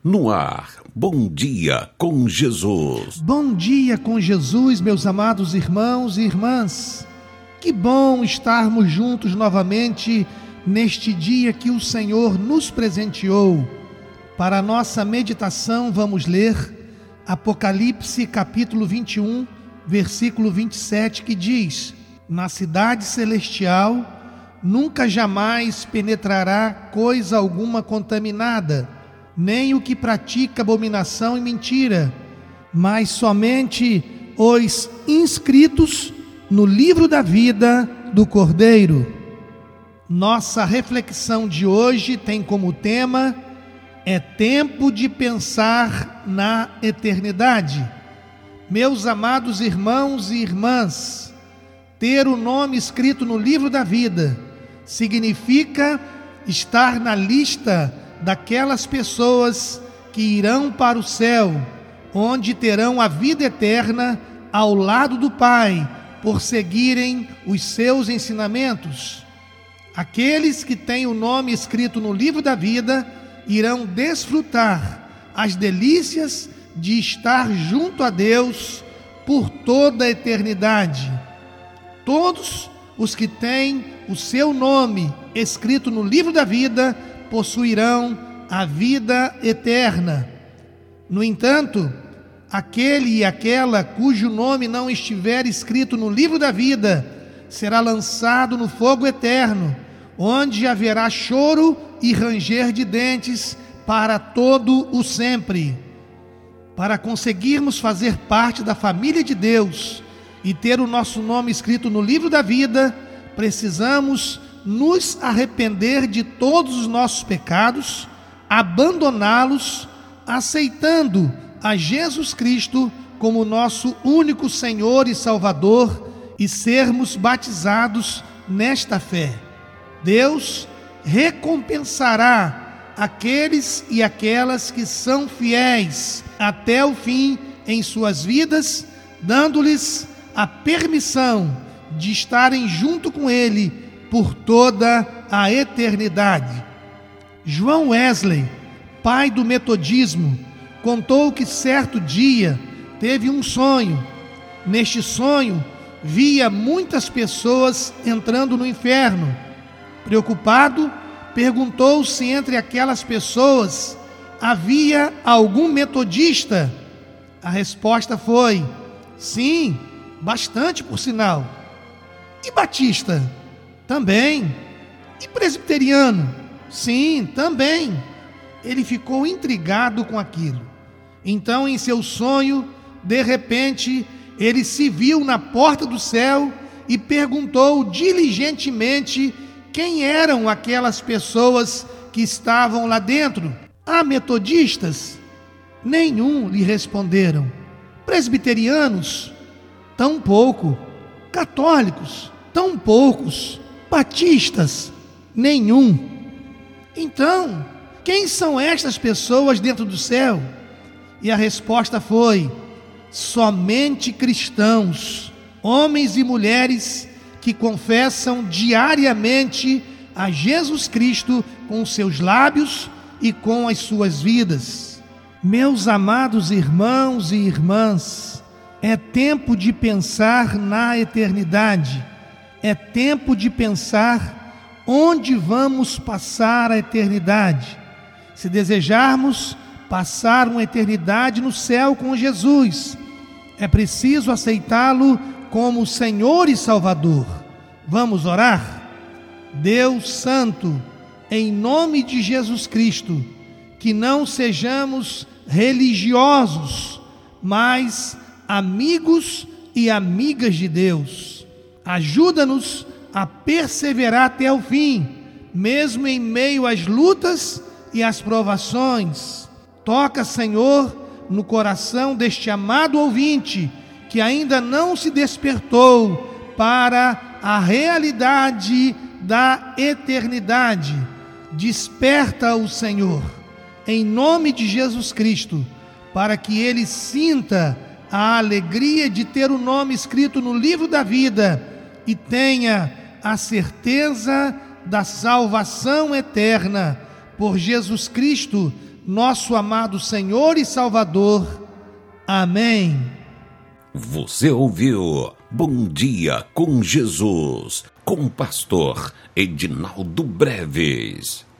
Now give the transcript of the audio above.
No ar, Bom Dia com Jesus. Bom dia com Jesus, meus amados irmãos e irmãs. Que bom estarmos juntos novamente neste dia que o Senhor nos presenteou. Para a nossa meditação, vamos ler Apocalipse capítulo 21, versículo 27, que diz: Na cidade celestial nunca jamais penetrará coisa alguma contaminada, nem o que pratica abominação e mentira, mas somente os inscritos no livro da vida do Cordeiro. Nossa reflexão de hoje tem como tema: é tempo de pensar na eternidade. Meus amados irmãos e irmãs, ter o nome escrito no livro da vida significa estar na lista daquelas pessoas que irão para o céu, onde terão a vida eterna ao lado do Pai, por seguirem os seus ensinamentos. Aqueles que têm o nome escrito no livro da vida irão desfrutar as delícias de estar junto a Deus por toda a eternidade. Todos os que têm o seu nome escrito no livro da vida possuirão a vida eterna. No entanto, aquele e aquela cujo nome não estiver escrito no livro da vida será lançado no fogo eterno, onde haverá choro e ranger de dentes para todo o sempre. Para conseguirmos fazer parte da família de Deus e ter o nosso nome escrito no livro da vida, precisamos nos arrepender de todos os nossos pecados, abandoná-los, aceitando a Jesus Cristo como nosso único Senhor e Salvador e sermos batizados nesta fé. Deus recompensará aqueles e aquelas que são fiéis até o fim em suas vidas, dando-lhes a permissão de estarem junto com Ele por toda a eternidade. João Wesley, pai do metodismo, contou que certo dia teve um sonho. Neste sonho, via muitas pessoas entrando no inferno. Preocupado, perguntou se entre aquelas pessoas havia algum metodista. A resposta foi: sim, bastante por sinal. E batista? Também. E presbiteriano? Sim, também. Ele ficou intrigado com aquilo. Então, em seu sonho, de repente, ele se viu na porta do céu e perguntou diligentemente quem eram aquelas pessoas que estavam lá dentro. Há metodistas? Nenhum, lhe responderam. Presbiterianos? Tão pouco. Católicos? Tão poucos. Batistas? Nenhum. Então, quem são estas pessoas dentro do céu? E a resposta foi: somente cristãos, homens e mulheres que confessam diariamente a Jesus Cristo com os seus lábios e com as suas vidas. Meus amados irmãos e irmãs, é tempo de pensar na eternidade. É tempo de pensar onde vamos passar a eternidade. Se desejarmos passar uma eternidade no céu com Jesus, é preciso aceitá-lo como Senhor e Salvador. Vamos orar? Deus Santo, em nome de Jesus Cristo, que não sejamos religiosos, mas amigos e amigas de Deus. Ajuda-nos a perseverar até o fim, mesmo em meio às lutas e às provações. Toca, Senhor, no coração deste amado ouvinte que ainda não se despertou para a realidade da eternidade. Desperta-o, Senhor, em nome de Jesus Cristo, para que ele sinta a alegria de ter o nome escrito no livro da vida e tenha a certeza da salvação eterna por Jesus Cristo, nosso amado Senhor e Salvador. Amém. Você ouviu Bom Dia com Jesus, com o pastor Edinaldo Breves.